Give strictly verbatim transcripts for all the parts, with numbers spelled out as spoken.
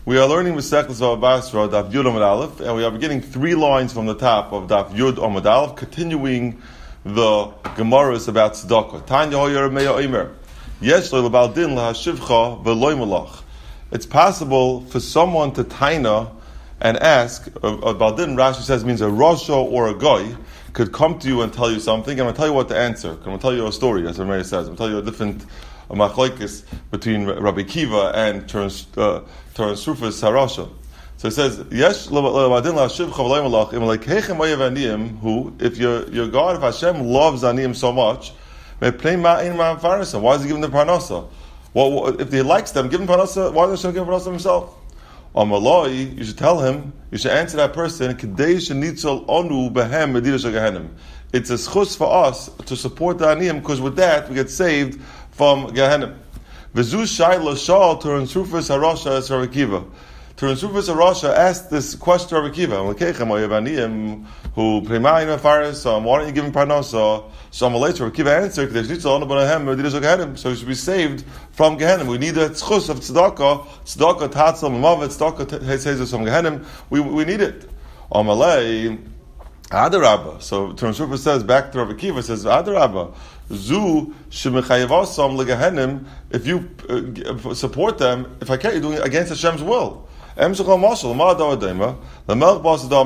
We are learning Masechtas Bava Basra, Daf Yud Amud Aleph, and we are beginning three lines from the top of Daf Yud Amud Aleph, continuing the Gemaras about Tzedakah. Tanya Hoyer Meya Omer, Yesh Lo Lebal Din LaHashivcha V'Loi Malach. It's possible for someone to taina and ask. A, a Baldin, Rashi says, means a Rasha or a Goy could come to you and tell you something, and I'm going to tell you what to answer. I'm going to tell you a story, as Rameir says. I'm going to tell you a different a machlokes between Rabbi Kiva and Terence uh, Rufus Harasha. So it says, Yesh lebadin la'ashivcha v'loi malach im lekechem oyev aniyim who, if your your God, if Hashem loves aniyim so much, may play ma'in ma'afarisa. Why is He giving them parnasa? Well, well, if He likes them, give them parnasa. Why does Hashem give them parnasa Himself? Amaloi, you should tell him, you should answer that person, Kedei shenitzol onu behem medira shagahenim. It's a schus for us to support the aniyim, because with that we get saved from Gehenim. V'zu shayla shal Terence Rufus Harasha es Rabbi Kiva. Terence Rufus Harasha asked this question to Rabbi Kiva. Lekechem oyev aniyim who premayin afaris. Why don't you give him parnasa? So later Rabbi Kiva answered, Kedei shenitzol onu behem medira shagahenim. So he should be saved from Gehenim. We need a schus of tzedakah. Tzedakah tatzal mamavet. Tzedakah says us from Gehenim. We we need it. Amalei Adarabba. So Terence Rufus says back to Rabbi Kiva, says Adarabba. Zu shemechayavasam legehenim. If you uh, support them, if I can't, you're doing it against Hashem's will. If you have a melech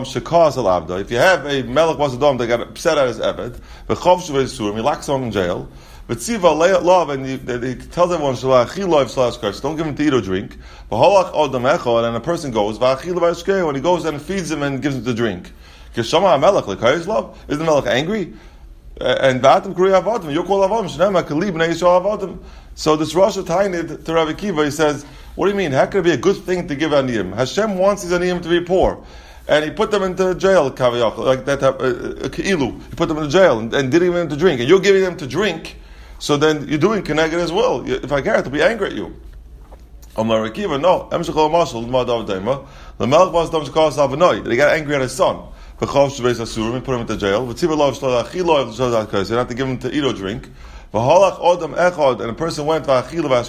basadam that got upset at his eved, he locks him in jail, but love, and he, he tells everyone, don't give him to eat or drink. And a person goes, and he goes and feeds him and gives him to drink. Is the melech angry? And Ba'atim Kuri Avadim, you call Avadim, Shnema Kalib B'nai Yisrael Avadim. So this Rosh Tainid to Rabbi Kiva, he says, what do you mean? How could it be a good thing to give aniyim? Hashem wants his aniyim to be poor. And he put them into jail, Kaviyach, like that, uh, uh, Ke'ilu. He put them in jail and, and didn't give them to drink. And you're giving them to drink, so then you're doing Keneged as well. If I care, to be angry at you. Amar Rabbi Kiva, no. Em Shechol Mashal, L'madav Daima. The Melech Bas Dam Shekal Savanoi. They got angry at his son. And put him into jail. You don't have to give him to eat or drink. And a person went when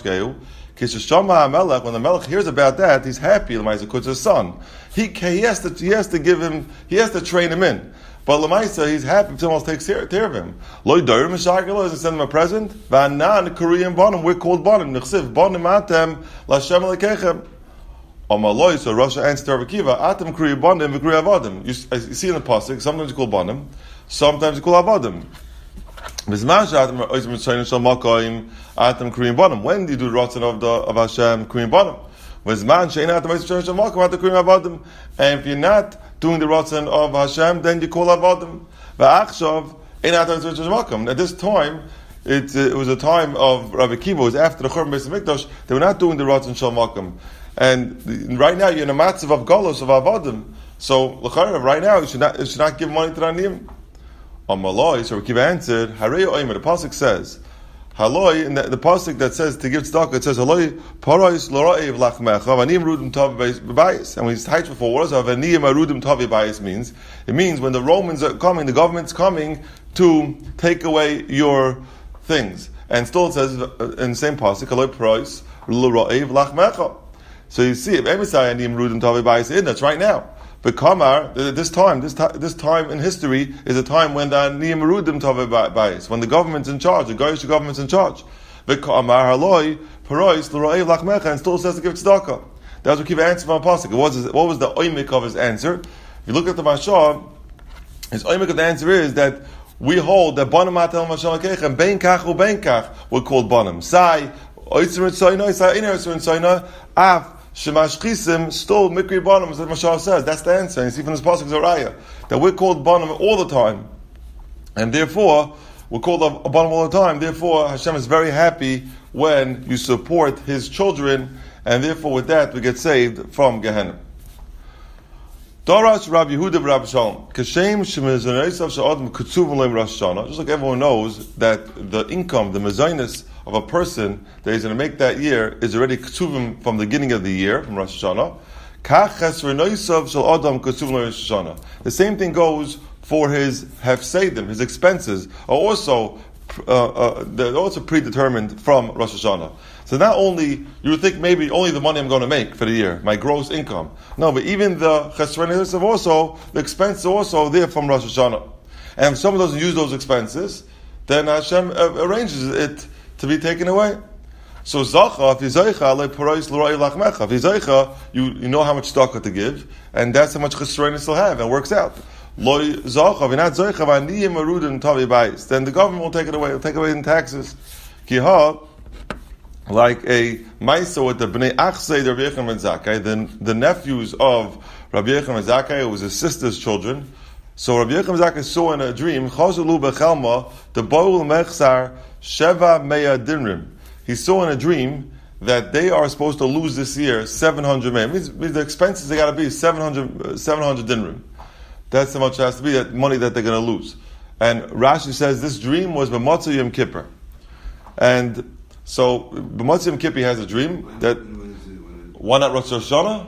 the Melech hears about that, he's happy because his son. He, he has to he has to give him he has to train him in. But Lamaisa, he's happy if someone else takes care, care of him. Loi Dorim Mishakala doesn't send him a present. Vanan Korean Bonim, we're called Bonim. Nechsiv Bonim Atem Lashem Lekechem. Amaloi, so Rasha answered Rabbi Kiva, Atem Kri Bonim v'Kri Avadim. You see in the pasuk, sometimes you call Bonim, sometimes you call Avadim. Atem Kri Bonim. When do you do the Ratzon of the of Hashem Kri Bonim? And if you're not doing the Ratzon of Hashem, then you call Avadim. At this time, it, it was a time of Rabbi Kiva. It was after the Churban Beis Hamikdash. They were not doing the Ratzon Shel Makom. And right now you're in a matzav of golos of avadim. So right now you should not you should not give money to the aniyim. Amaloi, so Kiva answered, Harei Oimer. The pasuk says, Haloi, in the, the pasuk that says to give tzedakah, it says Haloi parais l'ra'ev lachmecha v'aniyim rudim tavi b'bayis. And when he's typed before, what does v'aniyim arudim tavi b'bayis means? It means when the Romans are coming, the government's coming to take away your things. And still it says in the same pasuk, Haloi parais l'ra'ev lachmecha. So you see, if Emisai Anim Rudim Tavi Bayis in, that's right now. But Kamar, this time, this time, this time in history is a time when the Anim Rudim Tavi Bayis, when the government's in charge, the Goyish government's in charge. But Kamar Haloi Parois L'Ro'ei Lachmecha, and still says to give tzedakah. That's what Kiva answered from Pasuk. What was what was the oimik of his answer? If you look at the Mashah, his oimik of the answer is that we hold that Banim Atel Mashal Kechem Ben Kach U Ben Kach were called Banim. Sai Oitzer Tzoyna, Sai Iner Oitzer Tzoyna, Af. Shemash Chisim stole Mikri Bonim, as the Mashal says. That's the answer. And you see from this pasuk Zoraya that we're called Bonim all the time, and therefore we're called a, a Bonim all the time. Therefore, Hashem is very happy when you support His children, and therefore with that we get saved from Gehenna. Darash Rabbi Yehuda Rabbi Shalom. Kashem Shemizonaisav Sha'adam Kutzuvim Leim Rosh Hashanah. Just like everyone knows that the income, the mezainis of a person that he's going to make that year is already Kutzuvim from the beginning of the year, from Rosh Hashanah. Kach Chesronaisav Sha'adam Kutzuvim Leim Rosh Hashanah. The same thing goes for his hefsedim, his expenses are also uh, uh, they're also predetermined from Rosh Hashanah. So not only, you would think maybe only the money I'm going to make for the year, my gross income. No, but even the chesronis of also, the expenses are also there from Rosh Hashanah. And if someone doesn't use those expenses, then Hashem arranges it to be taken away. So zacha, if he's zaycha, like parais l'roi lachmecha. If he's zaycha, you you know how much tzedakah to give, and that's how much chesronis he'll have, and it works out. Loi zacha, if you're not zaycha, v'aniyim arudin tavi bayis, then the government will take it away. It'll take away in taxes. Kiha, like a maisa with the bnei achsei the Rabbi Yechon ben Zakkai, then the nephews of Rabbi Yechon ben Zakkai, it was his sister's children. So Rabbi Yechon ben Zakkai saw in a dream, chazulu bechelma the boul mechsar sheva meya dinrim. He saw in a dream that they are supposed to lose this year seven hundred meya. Means, means the expenses they got to be seven hundred, seven hundred dinrim. That's how much it has to be, that money that they're going to lose. And Rashi says this dream was b'motzei Yom Kippur. And so, b'motzei Yom Kippur has a dream when, that when is it, when it, why not Rosh Hashanah?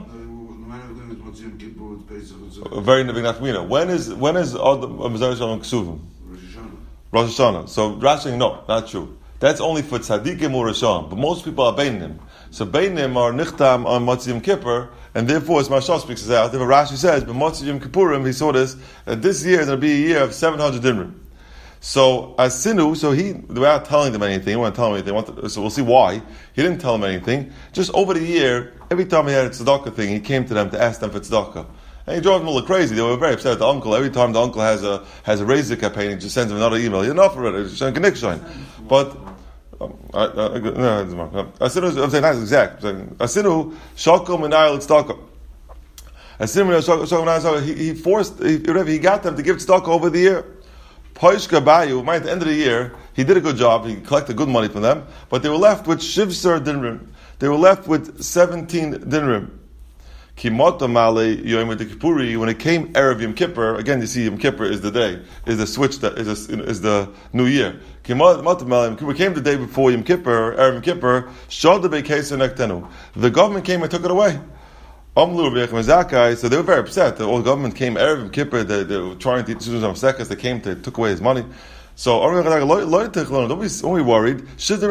No, Very nefina. When is when is all the Mizar Shalom Ksuvim? Rosh Hashanah. Rosh Hashanah. So Rashi, no, not true. That's only for tzaddikim or Rishon. But most people are beinim. So beinim are nichtam on Motzei Yom Kippur, and therefore, as Mashal speaks it out, therefore Rashi says, but Motzei Yom Kippurim, he saw this, that this year is going to be a year of seven hundred dinrim. So Asinu, so he, without telling them anything, he wouldn't tell them anything, wanted, so we'll see why. He didn't tell them anything. Just over the year, every time he had a tzedakah thing, he came to them to ask them for tzedakah. And he drove them a little crazy. They were very upset at the uncle. Every time the uncle has a has a razor campaign, he just sends him another email. You're enough already. It's a connection. But um, I, I, I, no, Asinu, I'm saying that's exact. Asinu shakom minayil tzedakah. Asinu shakom minayil. He he forced. He, he got them to give tzedakah over the year. Poishka bayu. At the end of the year, he did a good job. He collected good money from them, but they were left with shivser dinrim. They were left with seventeen dinrim. Kimota male Yom Kippuri, when it came Erev Yom Kippur, again you see Yom Kippur is the day, is the switch, that is, a, is the new year. Kimota male Yom Kippur came the day before Yom Kippur, Erev Yom Kippur, Shada Bekeser Nektenu. The government came and took it away. Amlu Rabbi Yechon ben Zakkai, so they were very upset. The old government came Erev Yom Kippur, they, they were trying to do some seconds, they came, they took away his money. So don't be, don't be worried.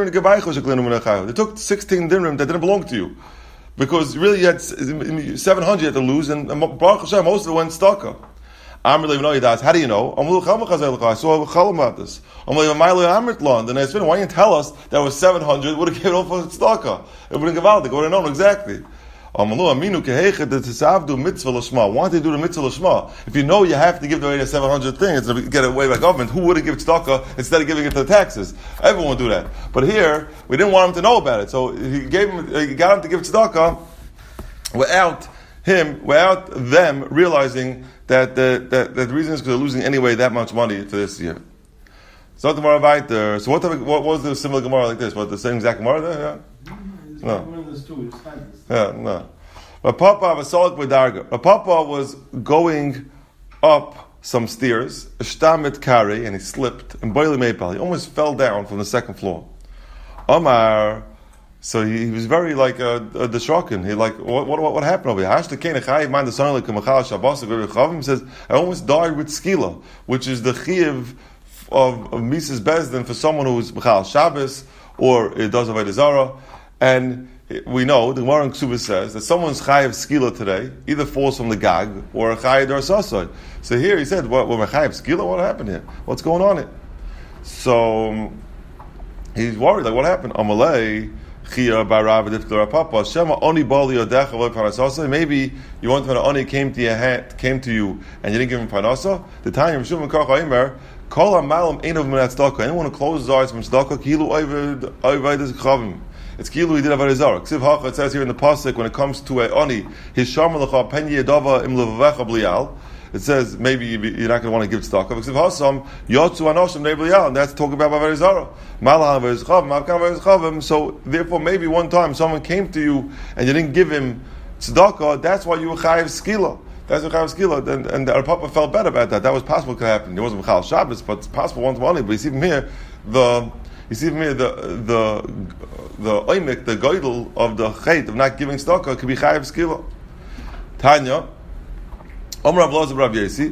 They took sixteen dinrim that didn't belong to you. Because really you had seven hundred you had to lose, and Baruch Hashem, most of it went tzedakah. I'm really know that's how do you know? I saw a chalom about this. I'm like, then I said, why didn't you tell us that was seven hundred? It would have given it all for tzedakah. It would have given out. They would have known exactly. Why don't they do the mitzvah l'shma? If you know you have to give away the seven hundred thing, it's to get away by government. Who would have given tzedakah instead of giving it to the taxes? Everyone would do that. But here, we didn't want him to know about it, so he gave him, he got him to give tzedakah without him, without them realizing that the, that, that the reason is because they're losing anyway that much money for this year. So the Gemara right there. So what, type of, what was the similar Gemara like this? What, the same exact Gemara there? Yeah. No. Yeah, no. But Papa was solid with Darga. Papa was going up some stairs, a shtamit kari, and he slipped, and boiling maple. He almost fell down from the second floor. Omar, so he, he was very like a, a dishoken. He like, what, what, what happened over here? He says, I almost died with skila, which is the chiv of, of Mises Bezdin for someone who's Mechal Shabbos, or it does Avodah Zarah. And we know, the Gemara in Ksubah says, that someone's chayav skila today either falls from the gag or a chayav darsasai. So here he said, what, well, chayav skila, what happened here? What's going on here? So um, he's worried, like what happened? Amalei, chia barav diftar papa, shema oni bali odecha lo panasasa. Maybe you want to know oni came to your hand, came to you and you didn't give him panasa. The time Yom Shuvim Kach Aimer, kol hamalam ein of minat tzedakah. Anyone who closes his eyes from tzedakah, kilu oived oived chavim. It's kilu he did Avodah Zarah. Ksiv hacha, it says here in the pasuk when it comes to a oni, his shamalach pen yedava im levavecha blial. It says maybe you're not going to want to give tzedakah. Ksiv hasam yotzu anoshim nei blial, and that's talking about Avodah Zarah. Malav Avodah Chavim, Malkan Avodah Chavim. So therefore, maybe one time someone came to you and you didn't give him tzedakah. That's why you were chayiv skila. That's what chayiv skila, and and the Papa felt bad about that. That was possible could happen. It wasn't Mechal Shabbos, but it's possible one to one. But you see from here the. You see from here the the the oimik, the goydel of the chait of not giving tzedakah could be chayav skila. Tanya, Omer Rav Loza Rav Yesi,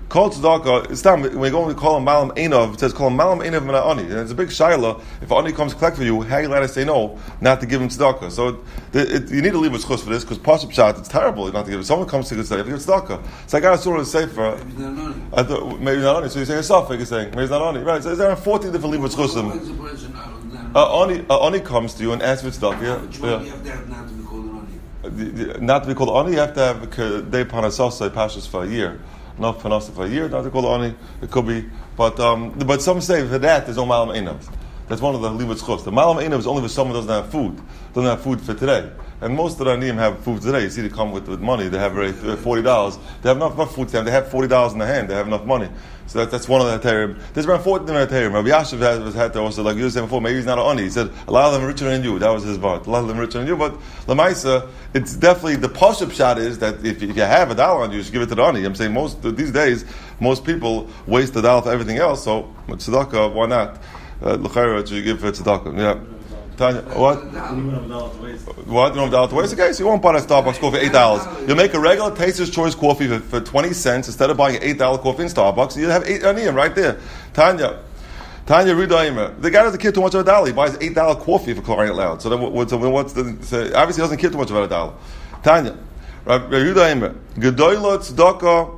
Kol tzedakah, it's time, when we go and call him malam einov, it says call him malam einov min ha'ani. And it's a big shayla, if ani comes to collect for you, how you let us say no, not to give him tzedakah. So it, it, you need to leave with schus for this, because pashup pshat, it's terrible not to give it. Someone comes to say, you have to give tzedakah. So I got a surah to say for, maybe not ani. I thought, maybe not ani. So you say yourself, like you're saying, maybe it's not ani. Right, so there are fourteen different leave with chusim. Uh, ani, uh, ani comes to you and asks for tzedakah. Yeah. Which one do you have to have not to be called an ani? The, the, not to be called ani, you have to have a day panasasa pashas for a year. Not panasa for a year, not to call ani. It could be, but um, but some say for that there's no malam einav. That's one of the limud schus. The malam einav is only if someone doesn't have food, doesn't have food for today. And most of the anim have food today. You see, they come with, with money. They have already forty dollars. They have enough, enough food to them. They have forty dollars in their hand. They have enough money. So that, that's one of the heterim. There's around fourteen in the heterim. Rabbi Yashiv had, was had to also, like you were saying before, maybe he's not an ani. He said, a lot of them are richer than you. That was his part. A lot of them are richer than you. But Lamaisa, it's definitely, the pashup shot is that if, if you have a dollar on you, you should give it to the ani. I'm saying most, these days, most people waste the dollar for everything else. So, tzedakah, why not? L'chayra, uh, you give it tzedakah. Yeah. Tanya, what? What? You don't have a dollar to waste? Okay, so you won't buy a Starbucks coffee for eight dollars. You'll make a regular Taster's Choice coffee for, for twenty cents instead of buying an eight dollar coffee in Starbucks. You have eight aniyim right there. Tanya, Tanya Ridaimer. The guy doesn't care too much about a dollar. He buys eight dollar coffee for crying out loud. So then, what, so what's the? So obviously, he doesn't care too much about a dollar. Tanya, Ridaimer. Gedoyla tzedakah.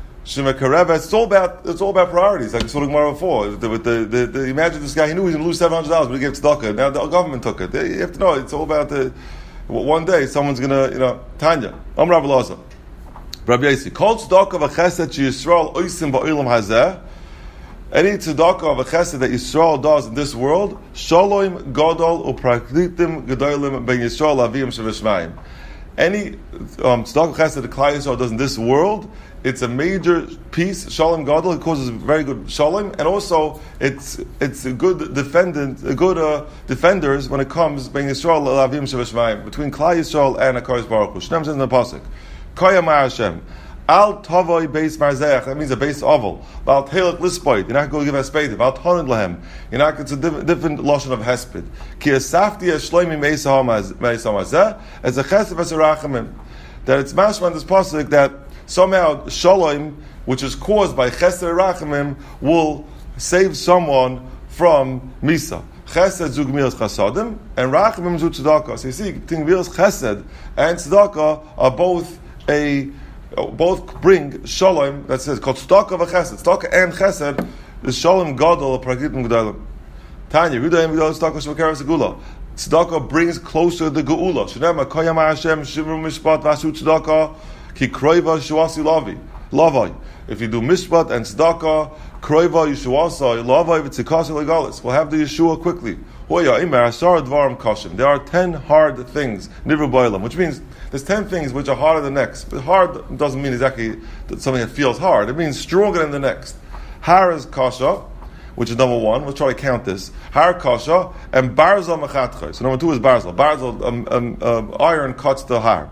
It's all about it's all about priorities, like I saw the Gemara before. The, the, the, the, imagine this guy, he knew he was going to lose seven hundred dollars, but he gave tzedakah. Now the government took it. You have to know, it's all about the. One day, someone's going to, you know, Tanya. I'm Rabbi Lazar. Rabbi Yasi. Kol tzedakah v'chesed sheYisrael oisim ba'olam hazeh. Any tzedakah of a chesed that Yisrael does in this world, shalom gadol u'praklitim gedolim ben Yisrael avim sheveshmayim. Any um, tzedakah chesed that Klal Yisrael does in this world, it's a major piece, shalom gadol. It causes very good shalom, and also it's it's a good defendant, a good uh, defenders when it comes ben Yisrael lavim sheveshmayim, between Klal Yisrael and Hakadosh Baruch Hu. Shneim says in the pasuk, Koyam Hashem, al tavoi beis marzech. That means a base oval. Val teilach lispoid. You're not going to give hesped. Val toned lahem. You're not. It's a diff- different lotion of hesped. Ki asafti shloimi meis hamazeh as a chesed as a rachamim. That it's mashman this pasuk that somehow shalom, which is caused by chesed rachamim, will save someone from misa. Chesed zug milas chasadim and rachamim zug tzedakah. So you see, milas chesed and tzedakah are both a both bring shalom. That says called tzedakah v'chesed. Tzedakah and chesed is shalom gadol pragitim gedolim. Tanya, Yudayim Gedol tzedakah shvakaras segula. Tzedakah brings closer the geula. Shnema koyam Hashem shivru mishpat vasu tzedakah ki kroiva shuasi lavi lavai. If you do mishpat and tzedakah, kroiva yeshuasa lavai v'tzikasi legalis. We'll have the Yeshua quickly. Hoya imer asar dvarim kashim. There are ten hard things nivru b'olam, which means there's ten things which are harder than the next. But hard doesn't mean exactly that something that feels hard. It means stronger than the next. Har is kasha, which is number one. Let's try to count this. Har kasha and barzal mechatchay. So number two is barzal. Barzal, um, um, um, iron cuts the har.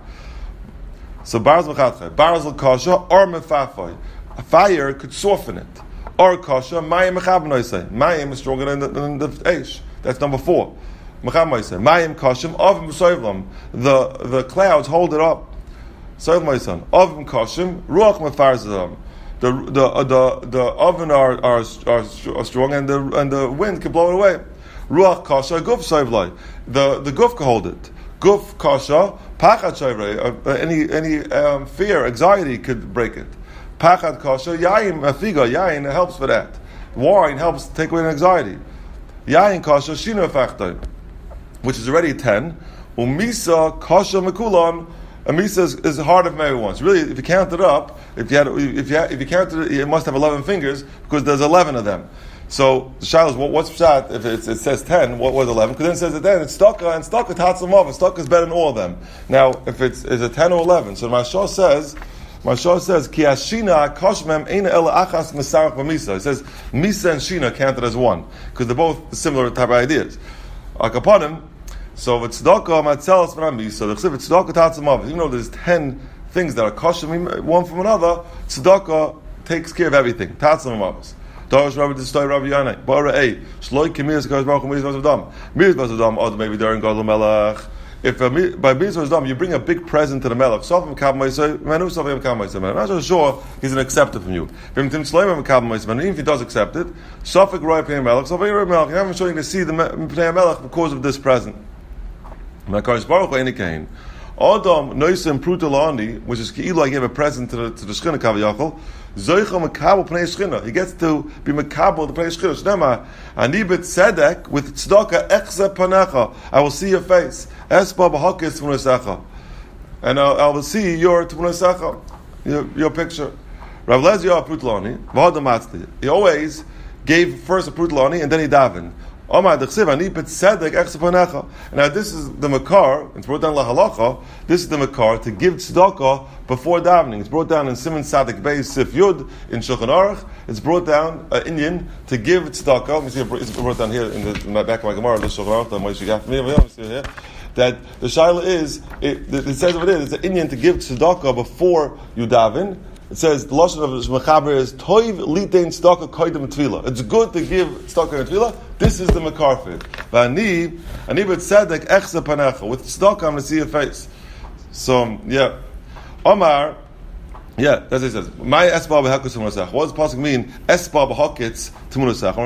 So barzal mechatchay. Barzal kasha or mefafay. A fire could soften it. Or kasha mayim mechabnoisay. Mayim is stronger than the, than the eish. That's number four. Mayim kashim avim soivlam. The the clouds hold it up. Soivlam ma'ison avim kashim ruach mefarzam. The the uh, the the oven are, are are are strong and the and the wind can blow it away. Ruach kasha guf soivlai. The the guf can hold it. Guf kasha pachat soivlai. Any any um, fear, anxiety could break it. Pachat kasha yain afiga yain helps for that. Wine helps take away anxiety. Yain kasha shinu fachtay, which is already ten. Umisa kasha mekulon. A misa is, is harder from everyone's. Really, if you count it up, if you had, if you had, if you counted it, it must have eleven fingers because there's eleven of them. So the shaila is, what, what's pshat if it's, it says ten? What was eleven? Because then it says it then it's staka and staka tatzamov and staka is better than all of them. Now, if it's is it ten or eleven? So Mashal says. Mashal says ki ashina kashmem eina ela achas mesarach b'misa. It says misa and shina counted as one because they're both similar type of ideas. Akapanim. So if it's tzedakah matzelas v'nami, so the chsiv it's tzedakah tatzamav. Even though there's ten things that are kosher one from another, tzedakah takes care of everything. Tatzamav. Darish Rabbi Distoy Rabbi Yanai. Bara A. Shloi kemiras kadosh baruch hu miras basudam. Miras basudam. Or maybe during Gadol Melech. if a, by mitzvah dam you bring a big present to the melech, sofim kab ma'aseh menu, sofim kab ma'aseh menu. I'm not so sure he's going to accept it from you. Even if he does accept it, sofik roy pnei melech, sofik roy melech. You haven't shown to see the pnei melech because of this present. Makadosh Baruch Hu ain't kain. Adam noisem prutalani, which is keilu I gave a present to the to the shchina kaviyachol. Zoicha makabel pnei shchina. He gets to be makabel the pnei shchina. Shnema ani bet tzedek with tzedakah echze panecha. I will see your face. Esba b'hakis t'munesecha, and I, I will see your t'munesecha, your, your picture. Rav Lezio prutalani v'hadam matzli. He always gave first a prutalani and then he davened. And now this is the makar, it's brought down lahalacha, this is the makar to give tzedakah before davening. It's brought down in Simon Sadik Beis Sif Yud in Shulchan Aruch. It's brought down uh, Indian to give tzedakah. Let me see, it's brought down here in, the, in my back of my Gemara, the Shulchan Aruch, that the shaila is, it, it says what it is, it's an Indian to give tzedakah before you daven. It says the lashon of Mechaber is toiv litein tzedakah koydem tefillah. It's good to give tzedakah and tefillah. This is the makarfid. V'ani ani b'tzedek echse panecha. With tzedakah, I'm going to see your face. So yeah, Omar. Yeah, that's what it says. My esba b'hakus t'munasach. What does the pasuk mean? Esba b'hakitz t'munasach.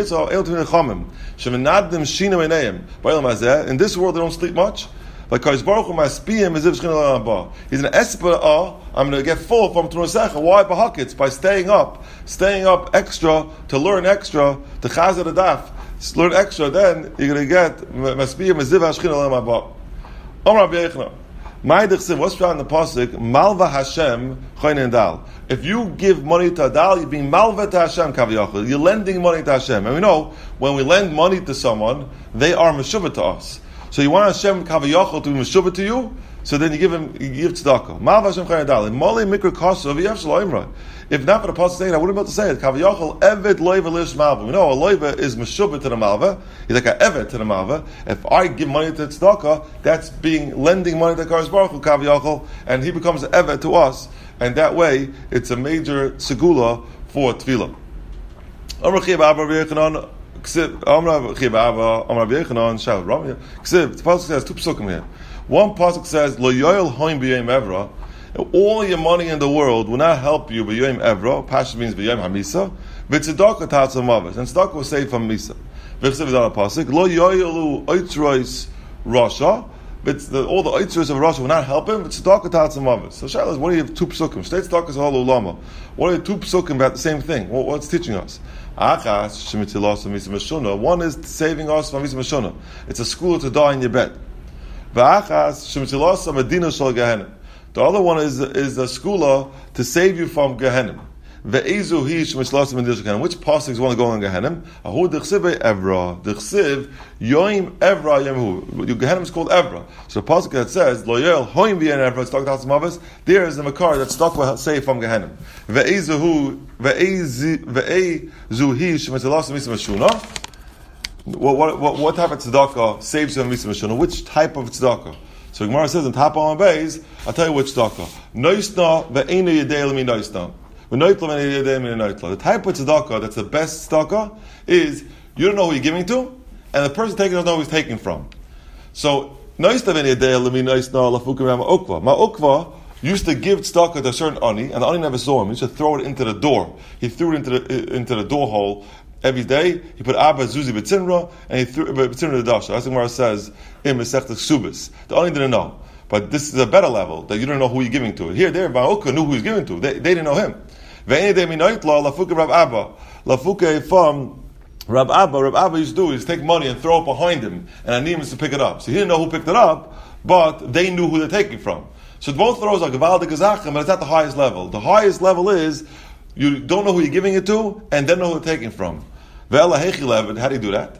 In this world, they don't sleep much. Like Kadosh Baruch Hu maspiyim as if shchina l'haba. He's an espa. I'm going to get full from t'munasach. Why b'hakitz? By staying up, staying up extra to learn extra to chazer the daf. Learn extra, then you're going to get maspiyim as if shchina l'haba. Omar Rabbi Yechna. What's found in the pasuk? Malva Hashem choinen dal. If you give money to a dal, you're being malva to Hashem kaviyachol. You're lending money to Hashem, and we know when we lend money to someone, they are meshuvah to us. So you want Hashem kaviyachol to be meshuvah to you, so then you give him, you give tzedakah. Malva Hashem choinen dal. Moli mikra kosov yev shloimra. If not for the pasuk saying, I wouldn't be able to say it. Kaviyachol eved loiva lish malva. We know a loiva is meshuvah to the malva. He's like an eved to the malva. If I give money to tzedakah, that's being lending money to Kadosh Baruch Hu kaviyachol, and he becomes an eved to us. And that way, it's a major segula for tefillah. Amar Chiba Abba Yechanan Ksiv. Amar Chiba Abba Amar Yechanan Shav Ramya Ksiv. The pasuk says two psukim here. One pasuk says Lo yoel hoim b'yom evra. All your money in the world will not help you b'yom evra. Pasha means b'yom hamisa. V'tzedakah tatzah mavis, and tzedakah was saved from misa. V'chsev is on a pasuk. Lo yoelu oitzrois rasha. But the, all the oitzros of rasha will not help him. V'tzedakah tatzah mavis. So Shaila is, what do you have two psukim? State tzedakah is all ulama. What are the two psukim about the same thing? What, what's teaching us? Achas shemitilas misa meshuna. One is saving us from misa meshuna. It's a school to die in your bed. V'achas shemitilas medina shal gehenim. The other one is is a skula to save you from Gehenim. Ve'ezu hi shemishlasim in Gehenim. Which pasuk is one to go in Gehenim? Ahu dechsiv evra. Dechsiv yoim evra yemhu. Your Gehenim is called evra. So the pasuk that says lo yoel hoim v'yen evra stuck to Hasamavis. There is the makar that stuck will save from Gehenim. Ve'ezu hu ve'ezu hi shemishlasim mishmashuna. What what what what type of tzedakah saves you from mishmashuna? Which type of tzedakah? So Gemara says in top on base, I'll tell you which tzedakah. Noisna ve'ena yedei lemi noisna. V'noitla ve'ena yedei lemi noitla. The type of tzedakah that's the best tzedakah is you don't know who you're giving to, and the person taking doesn't know who he's taking from. So noisna ve'ena yedei lemi noisna lafukim ma'ukva. Ma'ukva used to give tzedakah to a certain ani, and the ani never saw him. He used to throw it into the door. He threw it into the into the door hole. Every day, he put Abba Zuzi B'Tinra, and he threw B'Tinra the Dasha. That's the Gemara says in Masechta Subis. The only didn't know. But this is a better level, that you don't know who you're giving to. Here, there, Ba'okah knew who he's giving to. They, they didn't know him. Ve'eni de minoitla lafuke Rab Abba. Lafuke from Rab Abba. Rab Abba used to do is take money and throw it behind him, and Anim used to pick it up. So he didn't know who picked it up, but they knew who they're taking from. So both throws are Gevaldik Gezachem, but it's at the highest level. The highest level is, you don't know who you're giving it to, and then know who they're taking from. How do you do that?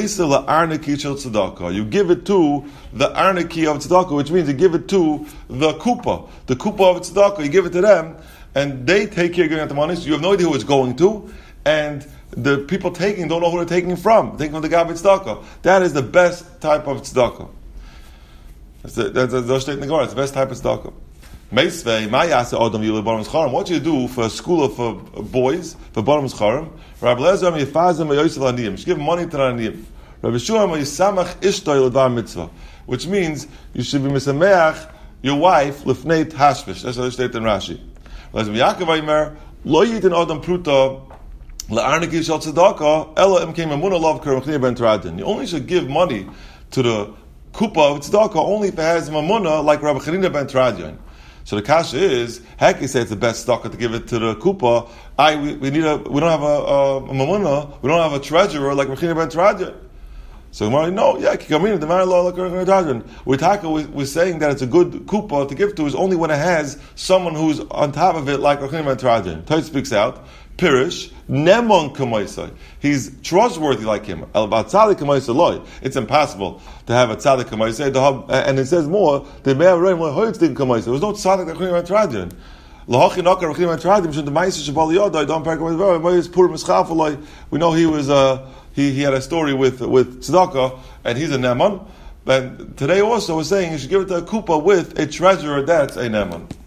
You give it to the arniki of tzedakah, which means you give it to the kupa. The kupa of tzedakah, you give it to them, and they take care of giving out the money, so you have no idea who it's going to, and the people taking don't know who they're taking from. Taking from the Gabi tzedakah. That is the best type of tzedakah. That's the, that's the, that's the, that's the best type of tzedakah. What do you do for a school of for boys, for Baram Scharim? Rabbi Lezer Yifazim Yoyisel Aniyim. She give money to the Aniyim. Rabbi Shuam Yisamach Ishtoy L'Dvar Mitzvah. which means you should be misameach your wife lifnei hashvish. That's how they state in Rashi. As Yaakov Aimer, lo yitin adam pruta la'arniki shel tzedakah ela im came amun alav kerachnia ben teradin. You only should give money to the kupa of tzedakah only if it has mamuna like Rabbi Chanina ben teradin. So the kasha is, heck, he said it's the best tzedakah to give it to the kupa. I we, we need a we don't have a, a, a mamuna, we don't have a treasurer like Rabbi Chanina ben teradin. So Gemara, no, yeah, kikamina the married law like Rabbi Chanina. We're talking, we're saying that it's a good kupa to give to is only when it has someone who's on top of it like Rabbi Chanina ben teradin. Tait speaks out. Pirish nemon kamaisa. He's trustworthy like him. El b'tzadik kamaisa loy. It's impossible to have a tzadik kamaisa. And it says more. The me'ar roim loyhoitzik kamaisa. There was no tzadik that Rabbi Chanina ben teradin. Lahachi nakar Rabbi Chanina ben teradin. Shouldn't the ma'isa shabal yodai don't parak with. We know he was uh, he he had a story with with tzedakah, and he's a neman. But today also we're saying you should give it to a kupa with a treasurer that's a neman.